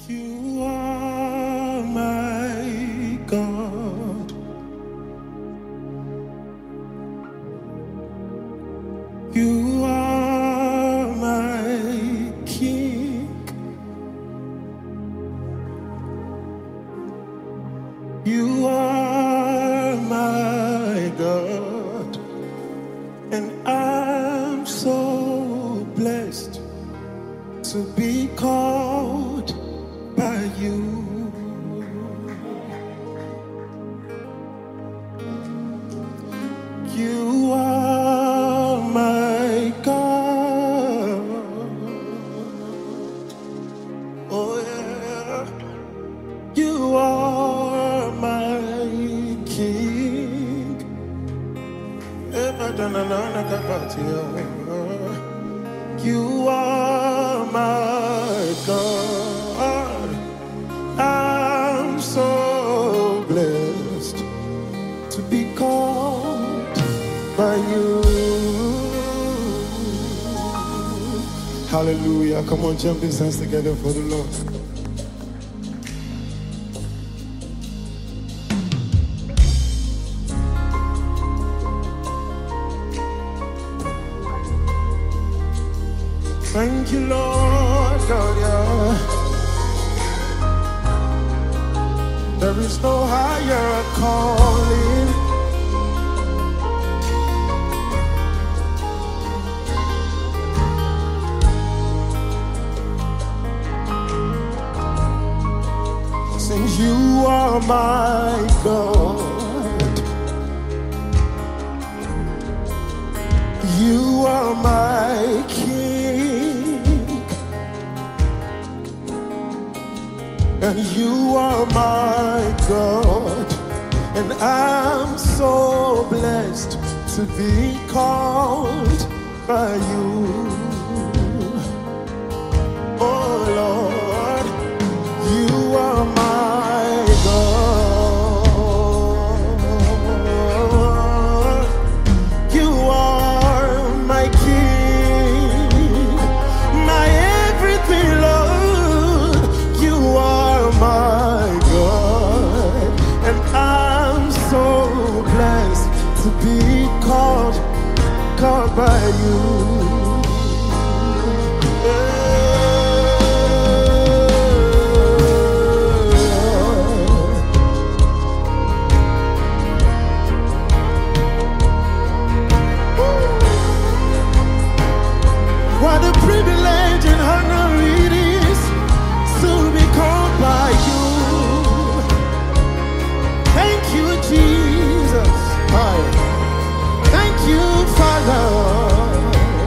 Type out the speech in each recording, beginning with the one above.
You are my God. You are my King. You are my God. And I'm so blessed to be called by you. You are my God. Oh yeah. You are my King. You are my God. I'm so blessed to be called by you. Hallelujah. Come on, jump these hands together for the Lord. Thank you, Lord God, yeah. There is no higher calling. Since you are my God, you are my King, and you are my God, and I'm so blessed to be called by you. Oh Lord, you are my God. You are my King, my everything, Lord. You are my God, and I'm so blessed to be called by you. What a privilege and honor it is to be called by you. Thank you, Jesus. Hi. Thank you, Father.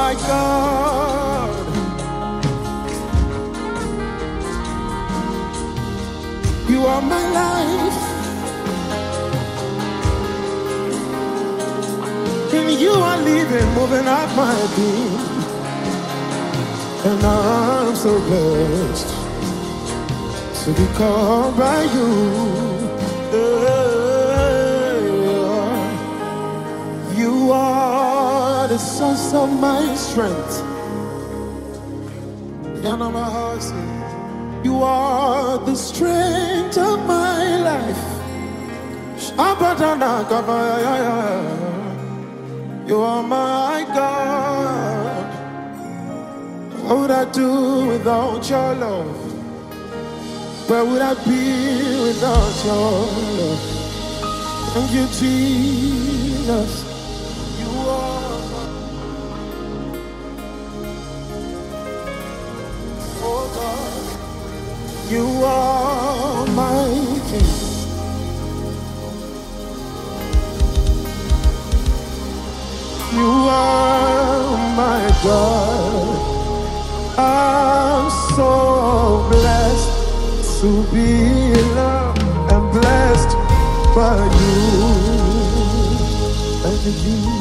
my God. You are my life. In you I live and moving out my being. And I'm so blessed to be called by you. You are the source of my strength. You are the strength of my life. You are my God. What would I do without your love? Where would I be without your love? Thank you, Jesus. You are my, oh God. You are my King. You are my God. I'm so blessed to be loved and blessed by you. Thank you, Jesus.